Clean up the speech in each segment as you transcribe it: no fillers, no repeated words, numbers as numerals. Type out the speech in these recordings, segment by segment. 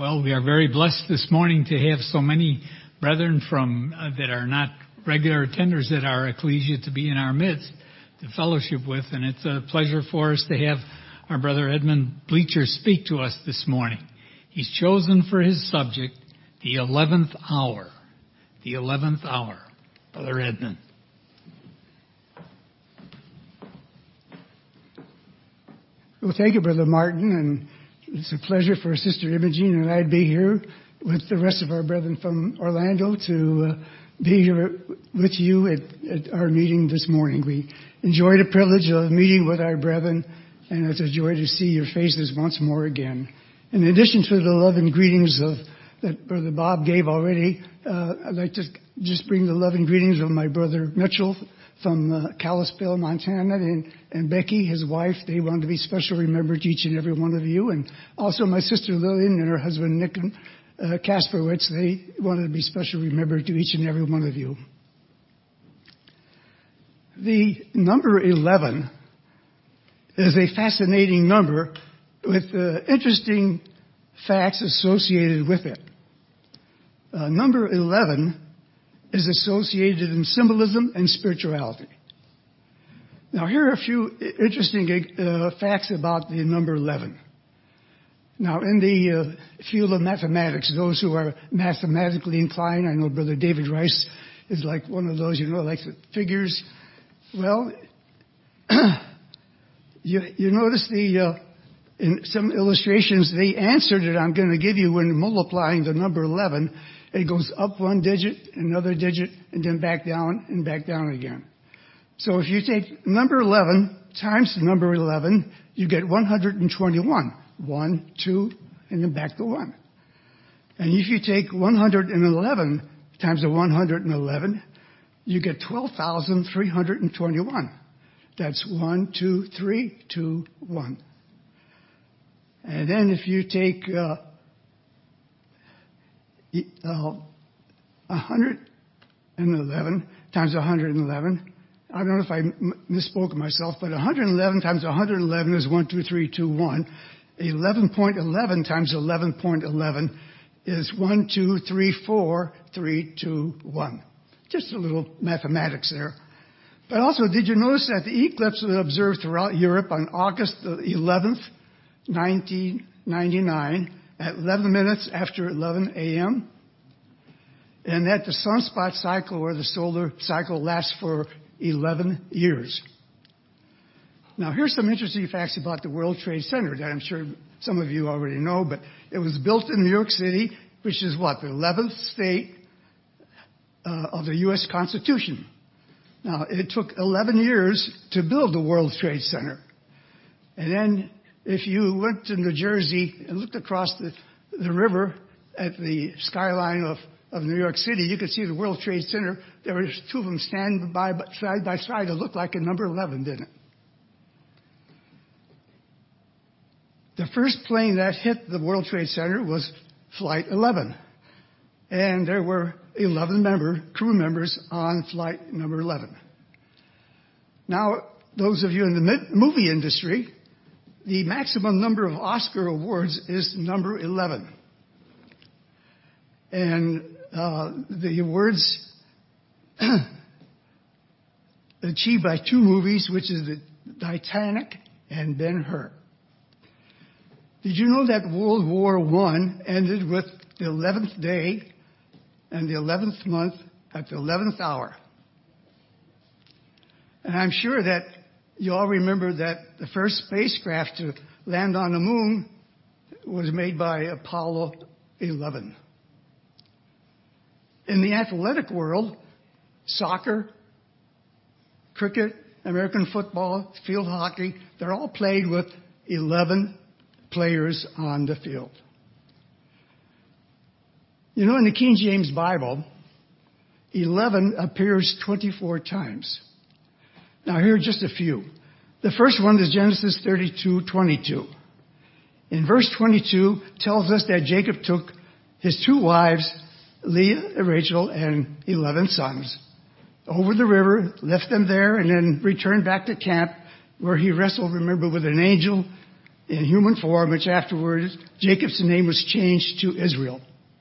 Well, we are very blessed this morning to have so many brethren from that are not regular attenders at our ecclesia to be in our midst to fellowship with, and it's a pleasure for us to have our brother Edmund Bleacher speak to us this morning. He's chosen for his subject, the 11th hour. The 11th hour. Brother Edmund. Well, thank you, Brother Martin, and it's a pleasure for Sister Imogene and I to be here with the rest of our brethren from Orlando to be here with you at our meeting this morning. We enjoy the privilege of meeting with our brethren, and it's a joy to see your faces once more again. In addition to the love and greetings that Brother Bob gave already, I'd like to just bring the love and greetings of my brother Mitchell from Kalispell, Montana, and Becky, his wife. They want to be special remembered to each and every one of you. And also my sister Lillian and her husband Nick Kasperwitz, they wanted to be special remembered to each and every one of you. The number 11 is a fascinating number with interesting facts associated with it. Number 11 is associated in symbolism and spirituality. Now, here are a few interesting facts about the number 11. Now, in the field of mathematics, those who are mathematically inclined, I know Brother David Rice is like one of those, likes the figures. Well, you notice in some illustrations, the answer that I'm going to give you when multiplying the number 11, it goes up one digit, another digit, and then back down and back down again. So if you take number 11 times the number 11, you get 121. 1, 2, and then back to 1. And if you take 111 times the 111, you get 12,321. That's 1, 2, 3, 2, 1. And then if you take 111 times 111, I don't know if I misspoke myself, but 111 times 111 is 1, 2, 3, 2, 1. 11.11 times 11.11 is 1, 2, 3, 4, 3, 2, 1. Just a little mathematics there. But also, did you notice that the eclipse was observed throughout Europe on August 11th, 1999 at 11 minutes after 11 a.m.? And that the sunspot cycle or the solar cycle lasts for 11 years. Now, here's some interesting facts about the World Trade Center that I'm sure some of you already know, but it was built in New York City, which is what? The 11th state of the U.S. Constitution. Now, it took 11 years to build the World Trade Center. And then if you went to New Jersey and looked across the river at the skyline of New York City, you could see the World Trade Center. There were two of them standing side by side. It looked like a number 11, didn't it? The first plane that hit the World Trade Center was Flight 11. And there were 11 crew members on flight number 11. Now, those of you in the movie industry, the maximum number of Oscar awards is number 11. And the awards achieved by two movies, which is the Titanic and Ben-Hur. Did you know that World War I ended with the 11th day and the 11th month at the 11th hour? And I'm sure that you all remember that the first spacecraft to land on the moon was made by Apollo 11. In the athletic world, soccer, cricket, American football, field hockey, they're all played with 11 players on the field. You know, in the King James Bible, 11 appears 24 times. Now, here are just a few. The first one is Genesis 32:22. In verse 22, tells us that Jacob took his two wives, Leah and Rachel, and 11 sons, over the river, left them there, and then returned back to camp, where he wrestled, remember, with an angel in human form, which afterwards Jacob's name was changed to Israel.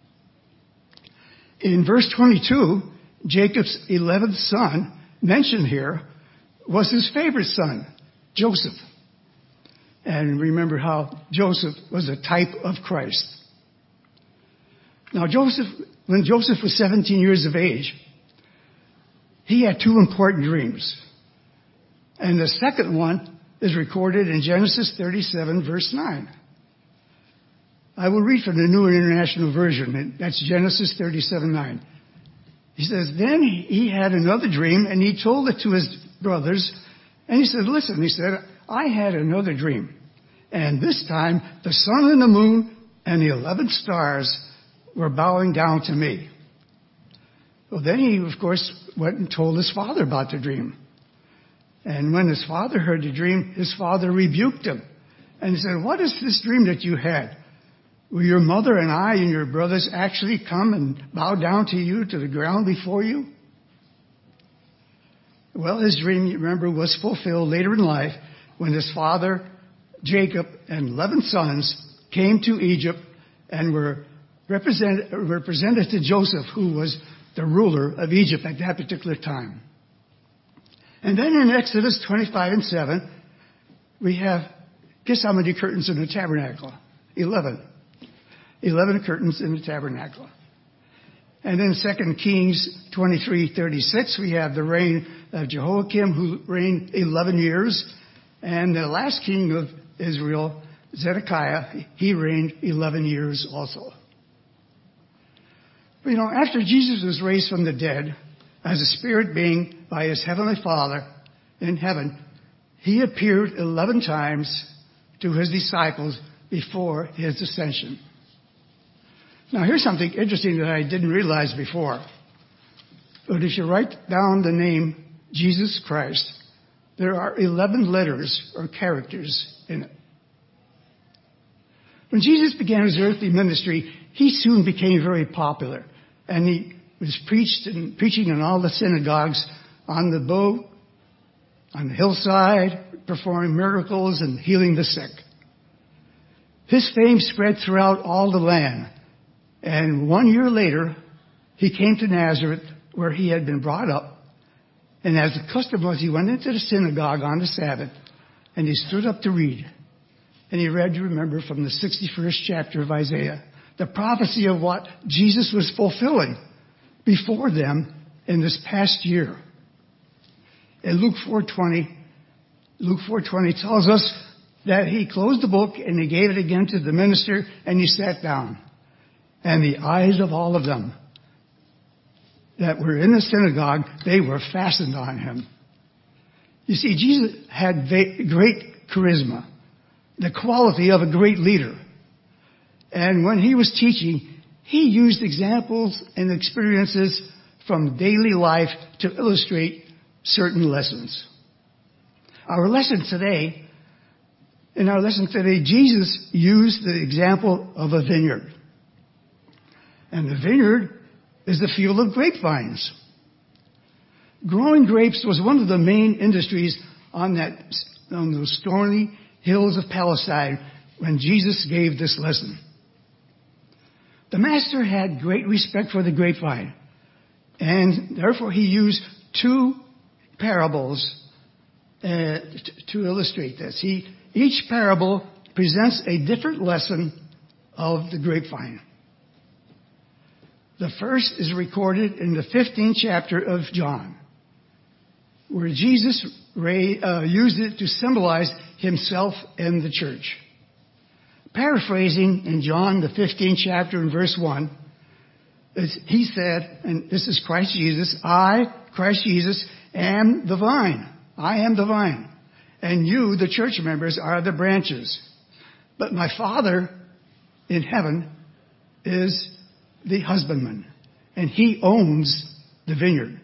In verse 22, Jacob's 11th son mentioned here was his favorite son, Joseph. And remember how Joseph was a type of Christ. Now when Joseph was 17 years of age, he had two important dreams. And the second one is recorded in Genesis 37, verse 9. I will read from the New International Version, and that's Genesis 37:9. He says, then he had another dream, and he told it to his brothers, and he said, listen, he said, I had another dream, and this time the sun and the moon and the 11 stars were bowing down to me. Well, then he, of course, went and told his father about the dream. And when his father heard the dream, his father rebuked him. And he said, what is this dream that you had? Will your mother and I and your brothers actually come and bow down to you, to the ground before you? Well, his dream, you remember, was fulfilled later in life when his father, Jacob, and 11 sons came to Egypt and were represented to Joseph, who was the ruler of Egypt at that particular time. And then in Exodus 25:7, we have, guess how many curtains in the tabernacle? 11. 11 curtains in the tabernacle. And then 2 Kings 23:36, we have the reign of Jehoiakim, who reigned 11 years. And the last king of Israel, Zedekiah, he reigned 11 years also. But, you know, after Jesus was raised from the dead as a spirit being by his heavenly Father in heaven, he appeared 11 times to his disciples before his ascension. Now, here's something interesting that I didn't realize before. But if you write down the name Jesus Christ, there are 11 letters or characters in it. When Jesus began his earthly ministry, he soon became very popular. And he was preaching in all the synagogues, on the boat, on the hillside, performing miracles and healing the sick. His fame spread throughout all the land. And 1 year later, he came to Nazareth, where he had been brought up. And as the custom was, he went into the synagogue on the Sabbath, and he stood up to read. And he read, you remember, from the 61st chapter of Isaiah, the prophecy of what Jesus was fulfilling before them in this past year. In Luke 4:20 tells us that he closed the book and he gave it again to the minister and he sat down. And the eyes of all of them that were in the synagogue, they were fastened on him. You see, Jesus had great charisma, the quality of a great leader. And when he was teaching, he used examples and experiences from daily life to illustrate certain lessons. In our lesson today, Jesus used the example of a vineyard. And the vineyard is the field of grapevines. Growing grapes was one of the main industries on those stony hills of Palestine when Jesus gave this lesson. The master had great respect for the grapevine, and therefore he used two parables to illustrate this. Each parable presents a different lesson of the grapevine. The first is recorded in the 15th chapter of John, where Jesus used it to symbolize himself and the church. Paraphrasing in John, the 15th chapter in verse 1, he said, and this is Christ Jesus, I, Christ Jesus, am the vine. I am the vine. And you, the church members, are the branches. But my Father in heaven is the husbandman, and he owns the vineyard.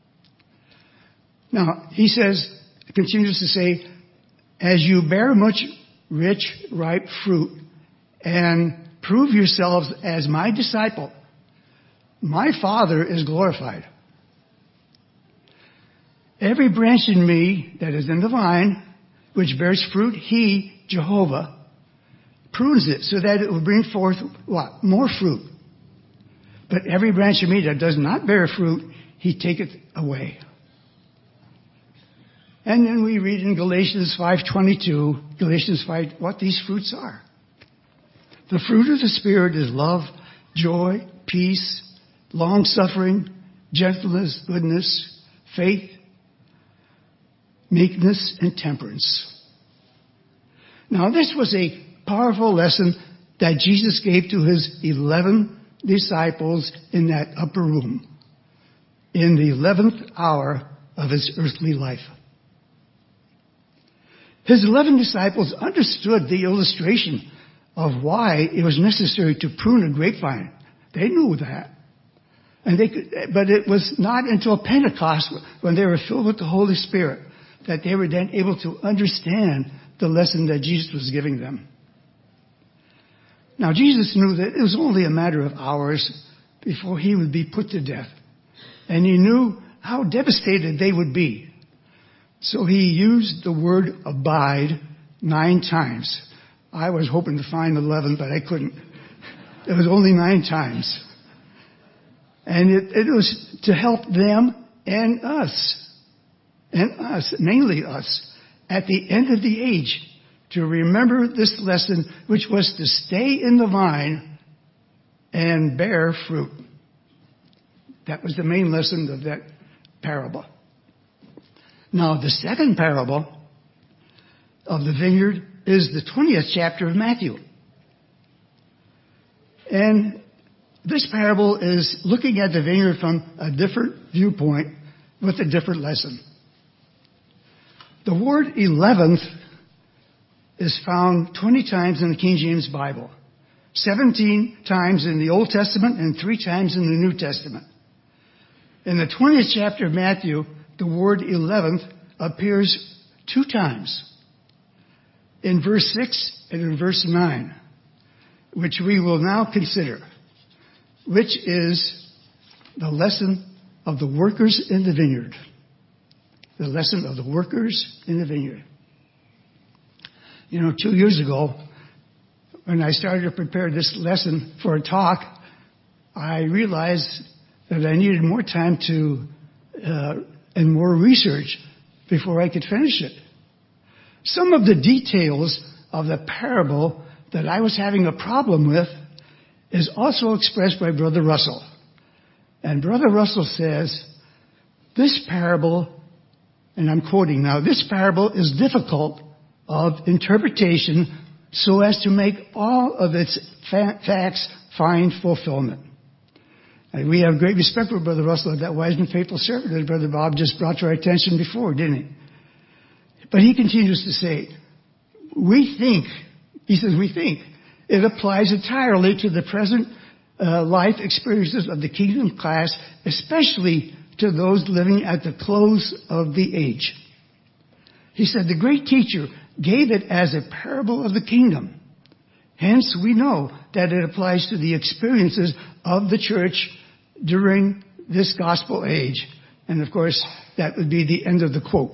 Now, he continues to say, as you bear much rich, ripe fruit, and prove yourselves as my disciple, my Father is glorified. Every branch in me that is in the vine, which bears fruit, he, Jehovah, prunes it so that it will bring forth what? More fruit. But every branch of me that does not bear fruit, he taketh away. And then we read in Galatians 5:22, what these fruits are. The fruit of the Spirit is love, joy, peace, long-suffering, gentleness, goodness, faith, meekness, and temperance. Now, this was a powerful lesson that Jesus gave to his 11 disciples in that upper room in the 11th hour of his earthly life. His 11 disciples understood the illustration of why it was necessary to prune a grapevine. They knew that. But it was not until Pentecost, when they were filled with the Holy Spirit, that they were then able to understand the lesson that Jesus was giving them. Now, Jesus knew that it was only a matter of hours before he would be put to death. And he knew how devastated they would be. So he used the word abide 9 times. I was hoping to find 11, but I couldn't. It was only 9 times. And it was to help them and us, mainly us, at the end of the age, to remember this lesson, which was to stay in the vine and bear fruit. That was the main lesson of that parable. Now, the second parable of the vineyard is the 20th chapter of Matthew. And this parable is looking at the vineyard from a different viewpoint with a different lesson. The word 11th is found 20 times in the King James Bible, 17 times in the Old Testament, and 3 times in the New Testament. In the 20th chapter of Matthew, the word 11th appears 2 times, in verse 6 and in verse 9, which we will now consider, which is the lesson of the workers in the vineyard. The lesson of the workers in the vineyard. 2 years ago, when I started to prepare this lesson for a talk, I realized that I needed more time and more research before I could finish it. Some of the details of the parable that I was having a problem with is also expressed by Brother Russell. And Brother Russell says, this parable, and I'm quoting now, this parable is difficult of interpretation so as to make all of its facts find fulfillment. And we have great respect for Brother Russell, that wise and faithful servant that Brother Bob just brought to our attention before, didn't he? But he continues to say, we think it applies entirely to the present life experiences of the kingdom class, especially to those living at the close of the age. He said, the great teacher gave it as a parable of the kingdom. Hence, we know that it applies to the experiences of the church during this gospel age. And of course, that would be the end of the quote.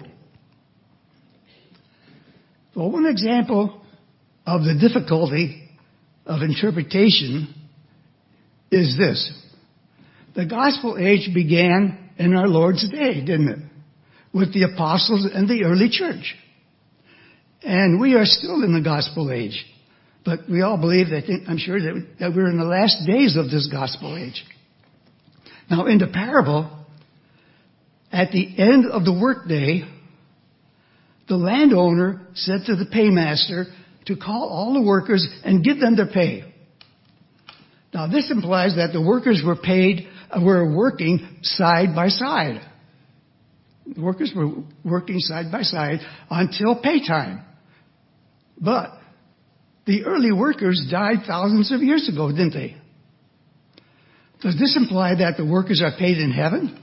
Well, one example of the difficulty of interpretation is this. The gospel age began in our Lord's day, didn't it? With the apostles and the early church. And we are still in the gospel age. But we all believe, I'm sure that we're in the last days of this gospel age. Now, in the parable, at the end of the workday, the landowner said to the paymaster to call all the workers and give them their pay. Now, this implies that the workers were working side by side. The workers were working side by side until pay time. But the early workers died thousands of years ago, didn't they? Does this imply that the workers are paid in heaven?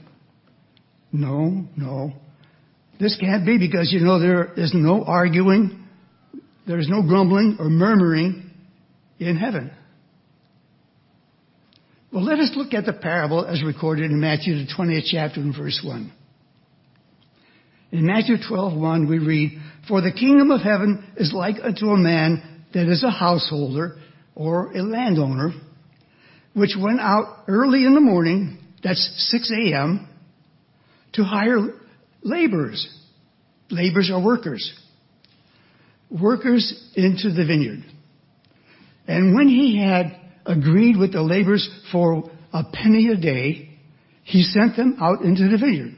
No. This can't be because, there is no arguing, there is no grumbling or murmuring in heaven. Well, let us look at the parable as recorded in Matthew, the 20th chapter and verse 1. In Matthew 12:1, we read, for the kingdom of heaven is like unto a man that is a householder or a landowner, which went out early in the morning, that's 6 a.m., to hire laborers. Laborers are workers. Workers into the vineyard. And when he had agreed with the laborers for a penny a day, he sent them out into the vineyard.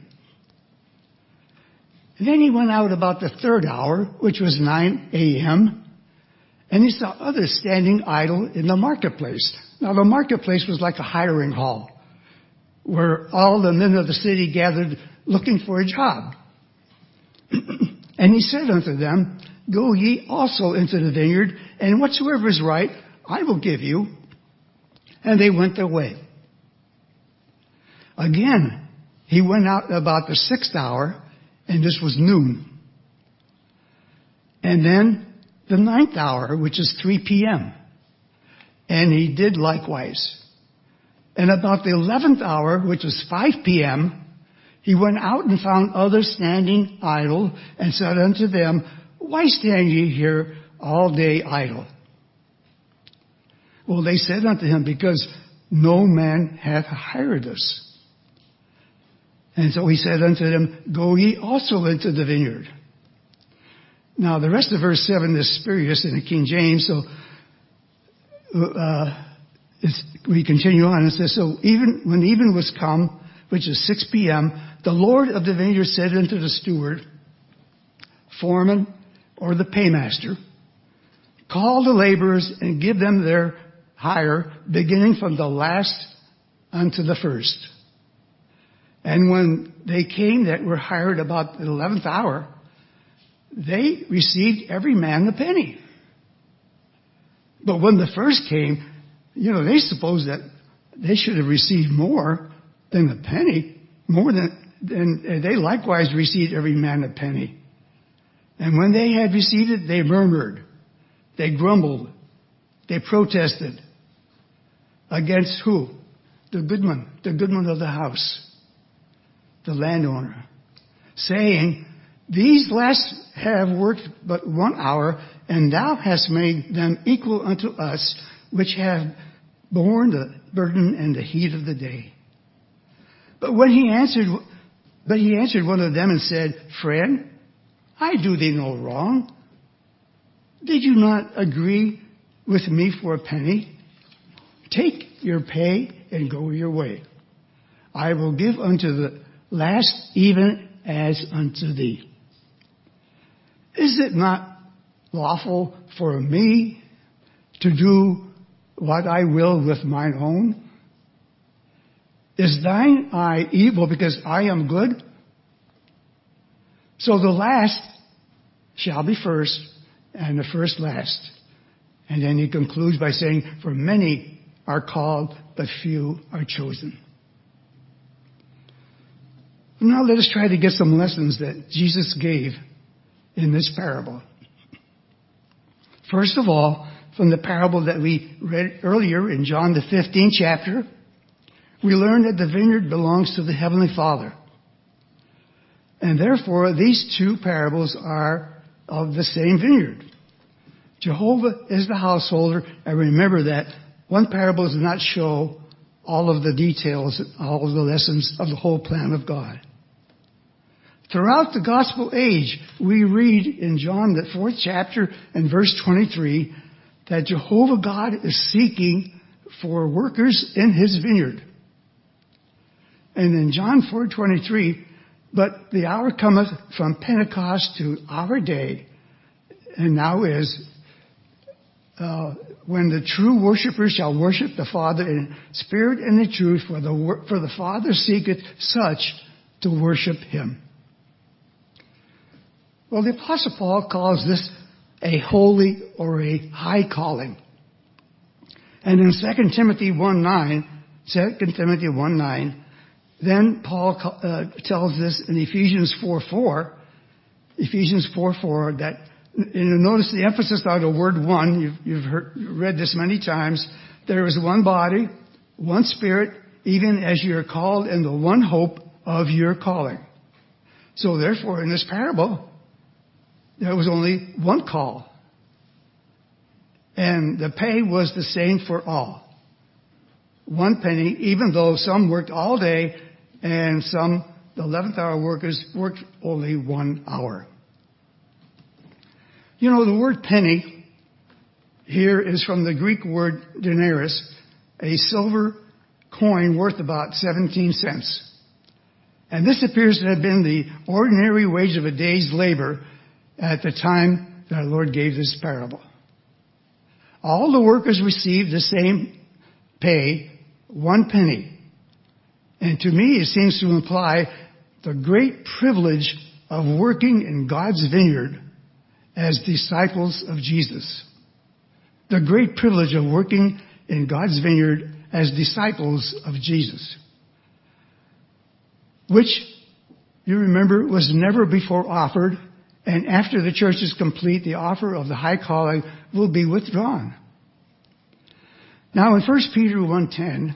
And then he went out about the third hour, which was 9 a.m., and he saw others standing idle in the marketplace. Now, the marketplace was like a hiring hall, where all the men of the city gathered looking for a job. And he said unto them, Go ye also into the vineyard, and whatsoever is right, I will give you. And they went their way. Again, he went out about the sixth hour, and this was noon. And then the ninth hour, which is 3 p.m. And he did likewise. And about the 11th hour, which was 5 p.m., he went out and found others standing idle, and said unto them, Why stand ye here all day idle? Well, they said unto him, Because no man hath hired us. And so he said unto them, Go ye also into the vineyard. Now, the rest of verse 7 is spurious in the King James, so we continue on. It says, So when even was come, which is 6 p.m., the Lord of the vineyard said unto the steward, foreman, or the paymaster, Call the laborers and give them their hire, beginning from the last unto the first. And when they came that were hired about the 11th hour, they received every man a penny. But when the first came, they supposed that they should have received more than a penny, and they likewise received every man a penny. And when they had received it, they murmured, they grumbled, they protested. Against who? The goodman of the house, the landowner, saying, These last have worked but 1 hour, and thou hast made them equal unto us, which have borne the burden and the heat of the day. But he answered one of them and said, Friend, I do thee no wrong. Did you not agree with me for a penny? Take your pay and go your way. I will give unto the last even as unto thee. Is it not lawful for me to do what I will with mine own? Is thine eye evil because I am good? So the last shall be first, and the first last. And then he concludes by saying, For many are called, but few are chosen. Now let us try to get some lessons that Jesus gave in this parable. First of all, from the parable that we read earlier in John the 15th chapter, we learn that the vineyard belongs to the Heavenly Father. And therefore, these two parables are of the same vineyard. Jehovah is the householder, and remember that one parable does not show all of the details, all of the lessons of the whole plan of God. Throughout the gospel age, we read in John the 4th chapter and verse 23 that Jehovah God is seeking for workers in his vineyard. And in John 4:23, but the hour cometh from Pentecost to our day, and now is when the true worshipers shall worship the Father in spirit and in truth, for the Father seeketh such to worship him. Well, the Apostle Paul calls this a holy or a high calling. And in 2 Timothy 1:9, then Paul tells this in Ephesians 4:4, that, and notice the emphasis on the word one. You've read this many times. There is one body, one spirit, even as you are called in the one hope of your calling. So therefore, in this parable, there was only one call. And the pay was the same for all. 1 penny, even though some worked all day and some, the 11th hour workers, worked only 1 hour. You know, the word penny here is from the Greek word denarius, a silver coin worth about 17 cents. And this appears to have been the ordinary wage of a day's labor at the time that our Lord gave this parable. All the workers received the same pay, 1 penny. And to me, it seems to imply the great privilege of working in God's vineyard as disciples of Jesus. The great privilege of working in God's vineyard as disciples of Jesus. Which, you remember, was never before offered, and after the church is complete, the offer of the high calling will be withdrawn. Now in 1 Peter 1:10,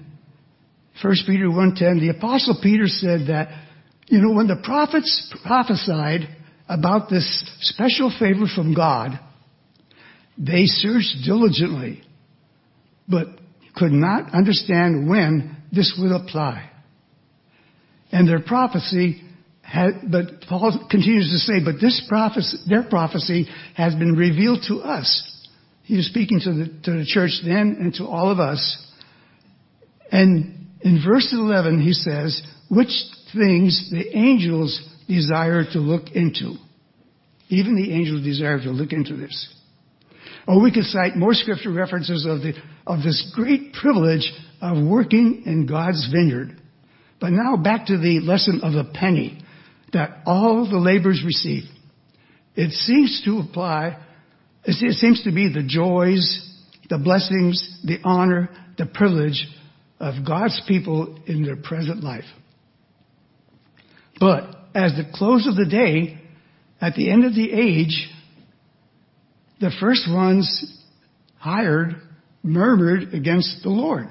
the Apostle Peter said that, you know, when the prophets prophesied about this special favor from God, they searched diligently, but could not understand when this would apply. And their prophecy but Paul continues to say, but their prophecy has been revealed to us. He was speaking to the church then and to all of us. And in verse 11 he says, which things the angels desire to look into. Even the angels desire to look into this. Or we could cite more scripture references of this great privilege of working in God's vineyard. But now back to the lesson of the penny that all the laborers receive. It seems to be the joys, the blessings, the honor, the privilege of God's people in their present life. But as the close of the day, at the end of the age, the first ones hired murmured against the Lord.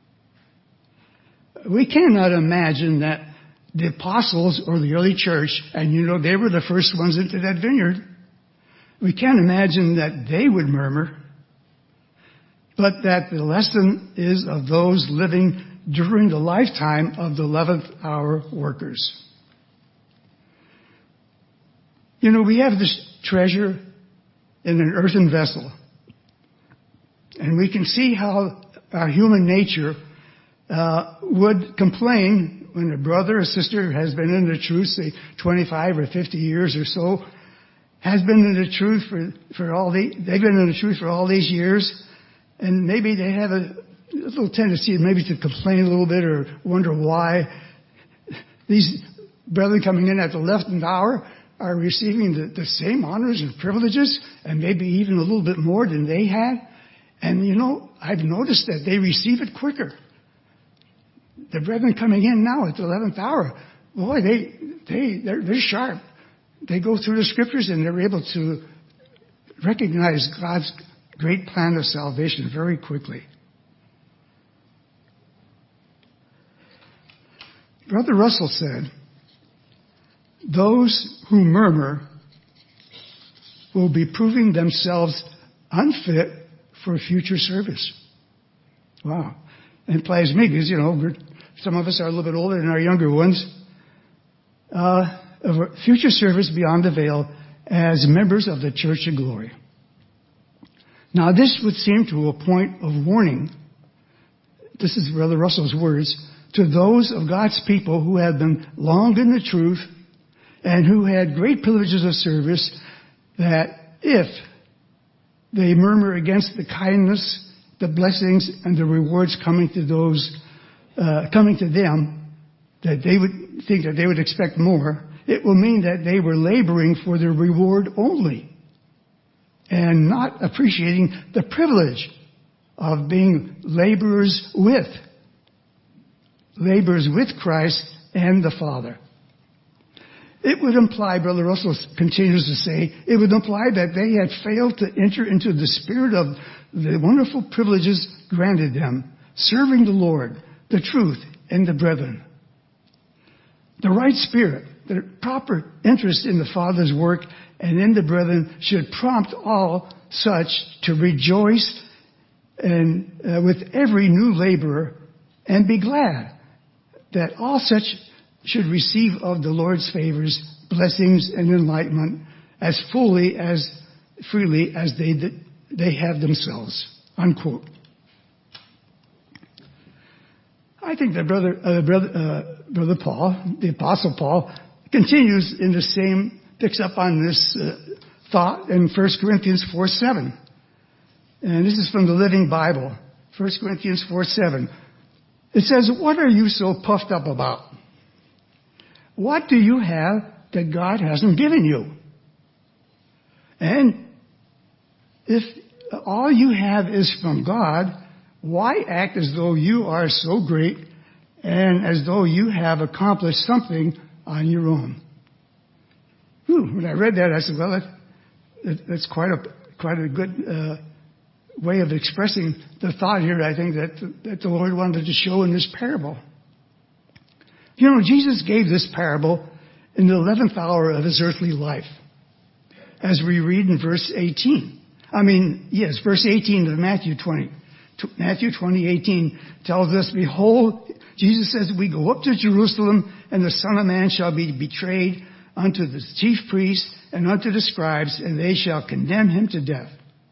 We cannot imagine that the apostles or the early church, and you know they were the first ones into that vineyard, we can't imagine that they would murmur, but that the lesson is of those living during the lifetime of the 11th hour workers. You know, we have this treasure in an earthen vessel, and we can see how our human nature would complain when a brother or sister has been in the truth, say 25 or 50 years or so, has been in the truth they've been in the truth for all these years, and maybe they have a little tendency maybe to complain a little bit or wonder why these brethren coming in at the 11th hour are receiving the same honors and privileges, and maybe even a little bit more than they had. And you know, I've noticed that they receive it quicker. The brethren coming in now at the 11th hour, boy, they're sharp. They go through the scriptures and they're able to recognize God's great plan of salvation very quickly. Brother Russell said, those who murmur will be proving themselves unfit for future service. Wow. And it implies me, because, you know, some of us are a little bit older than our younger ones. Of future service beyond the veil as members of the Church of Glory. Now, this would seem to a point of warning. This is Brother Russell's words to those of God's people who have been long in the truth and who had great privileges of service, that if they murmur against the kindness, the blessings, and the rewards coming to them, that they would think that they would expect more, it will mean that they were laboring for the reward only and not appreciating the privilege of being laborers with Christ and the Father. It would imply, Brother Russell continues to say, it would imply that they had failed to enter into the spirit of the wonderful privileges granted them, serving the Lord, the truth, and the brethren. The right spirit the proper interest in the Father's work and in the brethren should prompt all such to rejoice and with every new laborer, and be glad that all such should receive of the Lord's favors, blessings, and enlightenment as freely as they have themselves. Unquote. I think that Brother Paul, the Apostle Paul, continues in the same, picks up on this thought in 1 Corinthians 4:7. And this is from the Living Bible, 1 Corinthians 4:7. It says, "What are you so puffed up about? What do you have that God hasn't given you? And if all you have is from God, why act as though you are so great and as though you have accomplished something on your own?" When I read that, I said, well, that's quite a good way of expressing the thought here, I think, that the Lord wanted to show in this parable. You know, Jesus gave this parable in the 11th hour of his earthly life, as we read in verse 18. Verse 18 of Matthew 20. Matthew 20:18 tells us, "Behold," Jesus says, "we go up to Jerusalem, and the Son of Man shall be betrayed unto the chief priests and unto the scribes, and they shall condemn him to death."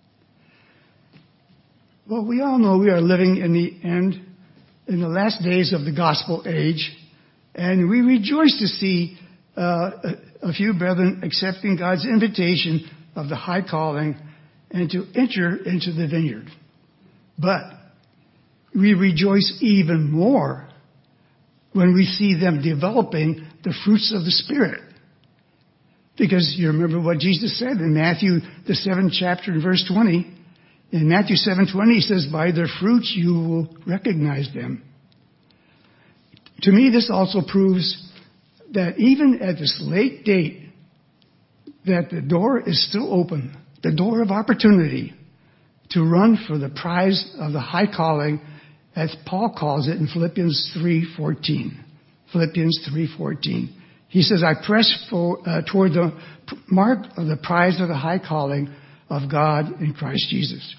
Well, we all know we are living in the last days of the gospel age, and we rejoice to see a few brethren accepting God's invitation of the high calling and to enter into the vineyard. But we rejoice even more when we see them developing the fruits of the Spirit. Because you remember what Jesus said in Matthew, the 7th chapter, in verse 20. In Matthew 7:20, he says, "By their fruits you will recognize them." To me, this also proves that even at this late date, that the door is still open, the door of opportunity to run for the prize of the high calling, as Paul calls it in Philippians 3:14. Philippians 3:14. He says, "I press toward the mark of the prize of the high calling of God in Christ Jesus."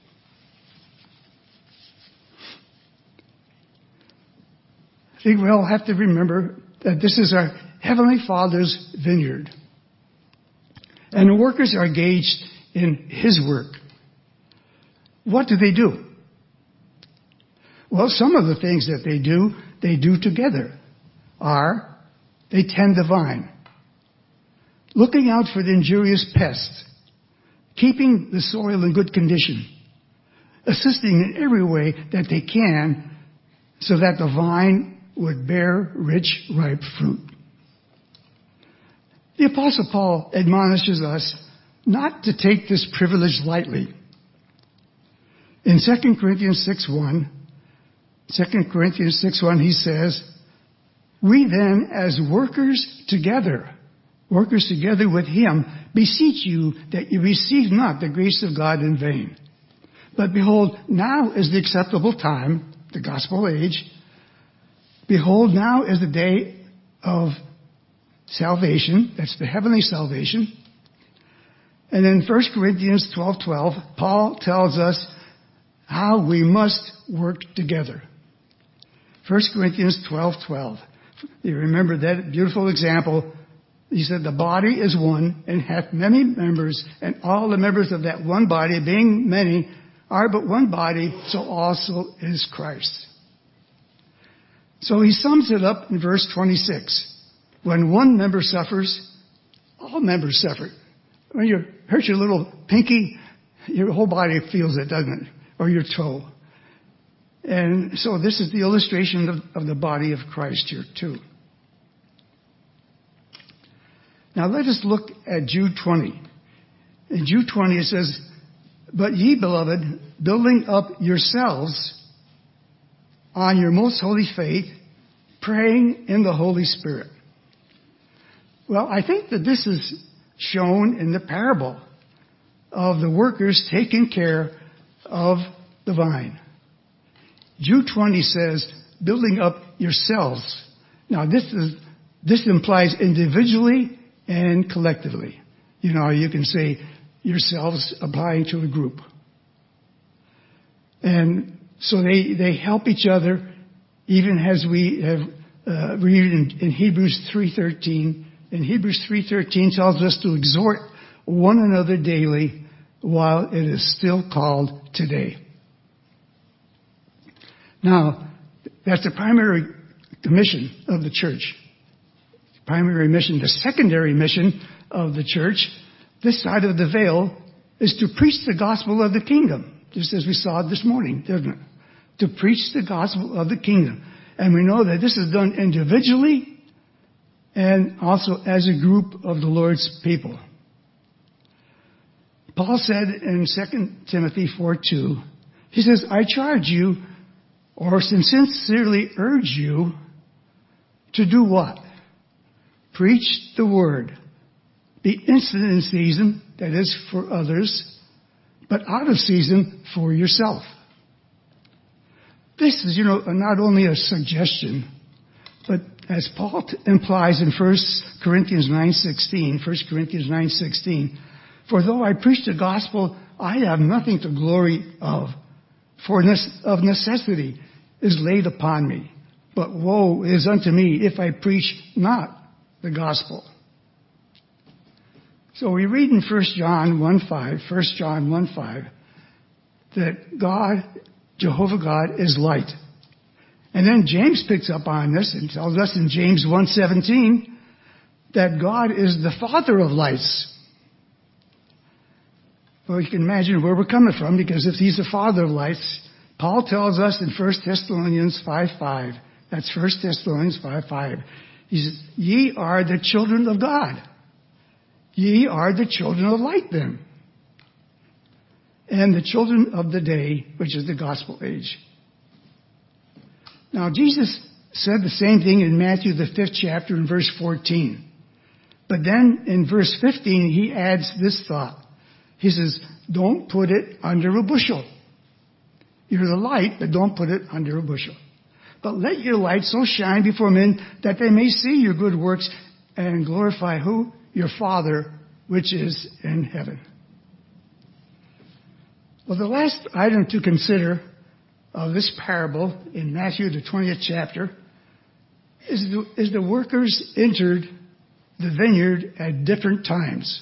I think we all have to remember that this is our Heavenly Father's vineyard. And the workers are engaged in His work. What do? Well, some of the things that they do together are they tend the vine, looking out for the injurious pests, keeping the soil in good condition, assisting in every way that they can so that the vine would bear rich, ripe fruit. The Apostle Paul admonishes us not to take this privilege lightly. In 2 Corinthians 6:1, he says, "We then, as workers together with him, beseech you that you receive not the grace of God in vain. But behold, now is the acceptable time," the gospel age. "Behold, now is the day of salvation," that's the heavenly salvation. And in 1 Corinthians 12:12, Paul tells us how we must work together. 1 Corinthians 12:12. You remember that beautiful example. He said, "The body is one and hath many members, and all the members of that one body, being many, are but one body, so also is Christ." So he sums it up in verse 26. When one member suffers, all members suffer. When you hurt your little pinky, your whole body feels it, doesn't it? Or your toe. And so this is the illustration of the body of Christ here too. Now let us look at Jude 20. In Jude 20 it says, "But ye, beloved, building up yourselves on your most holy faith, praying in the Holy Spirit." Well, I think that this is shown in the parable of the workers taking care of the vine. Jude 20 says, "Building up yourselves." Now, this is This implies individually and collectively. You know, you can say yourselves applying to a group. And so they help each other, even as we have read in Hebrews 3:13. And Hebrews 3:13 tells us to exhort one another daily while it is still called today. Now, that's the primary mission of the church. Primary mission. The secondary mission of the church, this side of the veil, is to preach the gospel of the kingdom. Just as we saw this morning, didn't it? To preach the gospel of the kingdom. And we know that this is done individually and also as a group of the Lord's people. Paul said in 2 Timothy 4:2, he says, I charge you, or sincerely urge you, to do what? Preach the word. Be instant in season, that is for others, but out of season for yourself. This is, not only a suggestion, but as Paul implies in 1 Corinthians 9:16, for though I preach the gospel, I have nothing to glory of, for of necessity is laid upon me. But woe is unto me if I preach not the gospel. So we read in 1 John 1:5, that God, Jehovah God, is light. And then James picks up on this and tells us in James 1:17 that God is the Father of lights. Well, you can imagine where we're coming from, because if he's the Father of lights, Paul tells us in 1 Thessalonians 5:5, that's 1 Thessalonians 5:5, he says, ye are the children of God. Ye are the children of light then, and the children of the day, which is the gospel age. Now, Jesus said the same thing in Matthew, the 5th chapter, in verse 14. But then in verse 15, he adds this thought. He says, don't put it under a bushel. You're the light, but don't put it under a bushel. But let your light so shine before men that they may see your good works and glorify who? Your Father, which is in heaven. Well, the last item to consider of this parable in Matthew, the 20th chapter, is the workers entered the vineyard at different times.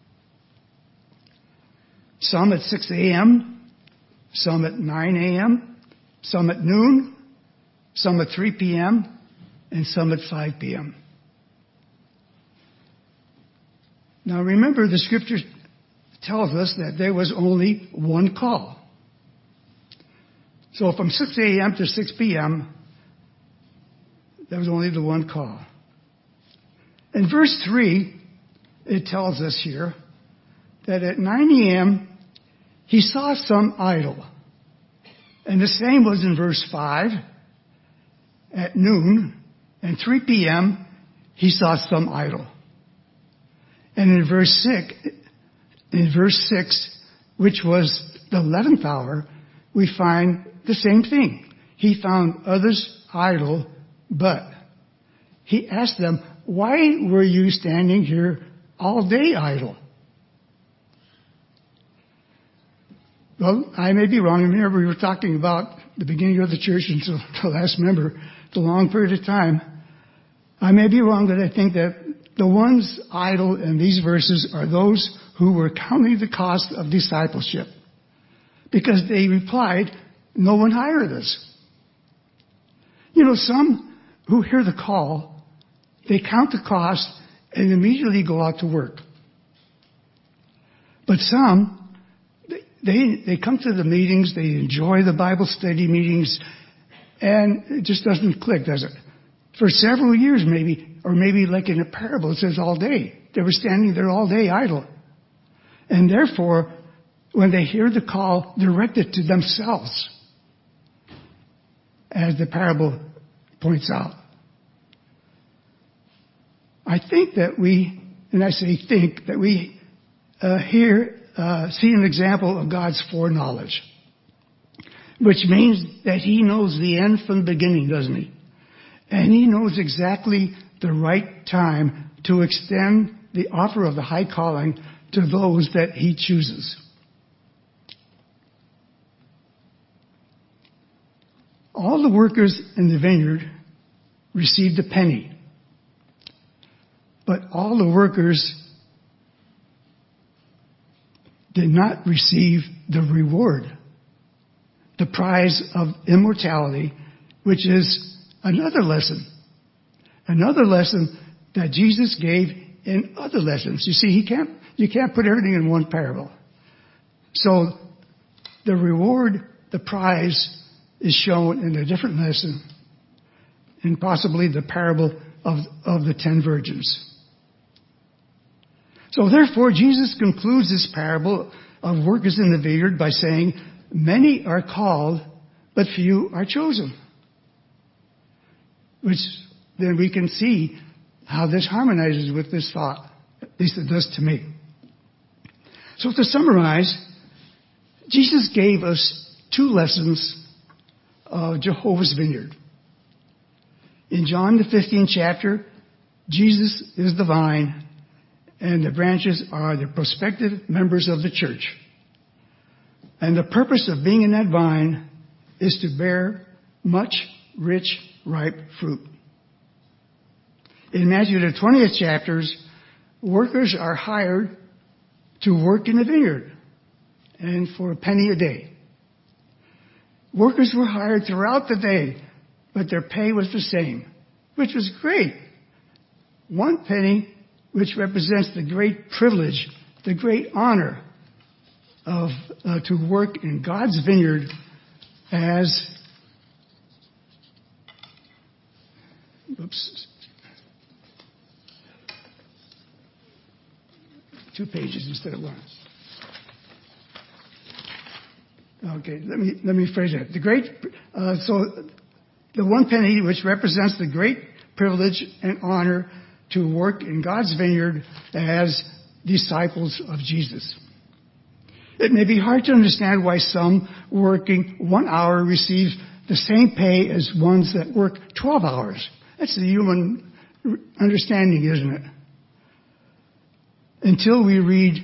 Some at 6 a.m., some at 9 a.m., some at noon, some at 3 p.m., and some at 5 p.m. Now remember, the scripture tells us that there was only one call. So from 6 a.m. to 6 p.m., there was only the one call. In verse 3, it tells us here that at 9 a.m., he saw some idol. And the same was in verse 5. At noon and 3 p.m., he saw some idol. And in verse 6, which was the 11th hour, we find the same thing. He found others idle, but he asked them, why were you standing here all day idle? Well, I may be wrong. Remember, we were talking about the beginning of the church until the last member, the long period of time. I may be wrong, but I think that the ones idle in these verses are those who were counting the cost of discipleship. Because they replied, no one hired us. Some who hear the call, they count the cost and immediately go out to work. But some, they come to the meetings, they enjoy the Bible study meetings, and it just doesn't click, does it? For several years maybe, or maybe like in a parable, it says all day. They were standing there all day idle. And therefore, when they hear the call directed to themselves, as the parable points out, I think that we, and I say think, that we here see an example of God's foreknowledge, which means that he knows the end from the beginning, doesn't he? And he knows exactly the right time to extend the offer of the high calling to those that he chooses. All the workers in the vineyard received a penny, but all the workers did not receive the reward, the prize of immortality, which is another lesson that Jesus gave in other lessons. You see, you can't put everything in one parable. So the reward, the prize, is shown in a different lesson, in possibly the parable of the 10 virgins. So therefore, Jesus concludes this parable of workers in the vineyard by saying, many are called, but few are chosen. Which then we can see how this harmonizes with this thought. At least it does to me. So to summarize, Jesus gave us 2 lessons of Jehovah's Vineyard. In John the 15th chapter, Jesus is the vine, and the branches are the prospective members of the church. And the purpose of being in that vine is to bear much, rich, ripe fruit. In Matthew the 20th chapters, workers are hired to work in the vineyard, and for a penny a day. Workers were hired throughout the day, but their pay was the same, which was great. 1 penny, which represents the great privilege, the great honor of to work in God's vineyard as 2 pages instead of 1. Okay, let me phrase that. So the 1 penny, which represents the great privilege and honor to work in God's vineyard as disciples of Jesus. It may be hard to understand why some working 1 hour receive the same pay as ones that work 12 hours. That's the human understanding, isn't it? Until we read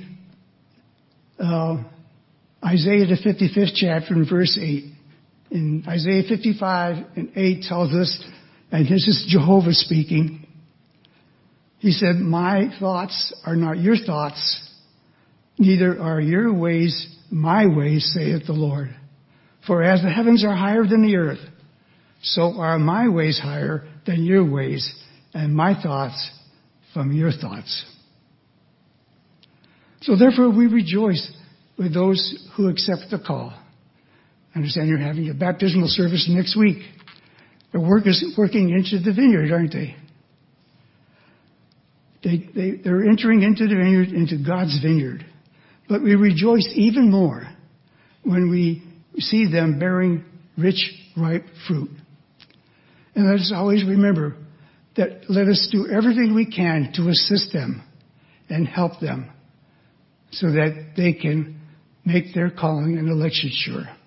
Isaiah the 55th chapter and verse 8. In Isaiah 55 and 8 tells us, and this is Jehovah speaking, he said, my thoughts are not your thoughts, neither are your ways my ways, saith the Lord. For as the heavens are higher than the earth, so are my ways higher than your ways, and my thoughts from your thoughts. So therefore we rejoice with those who accept the call. I understand you're having a baptismal service next week. The workers working into the vineyard, aren't they? They're entering into the vineyard, into God's vineyard. But we rejoice even more when we see them bearing rich, ripe fruit. And let us always remember that let us do everything we can to assist them and help them so that they can make their calling and election sure.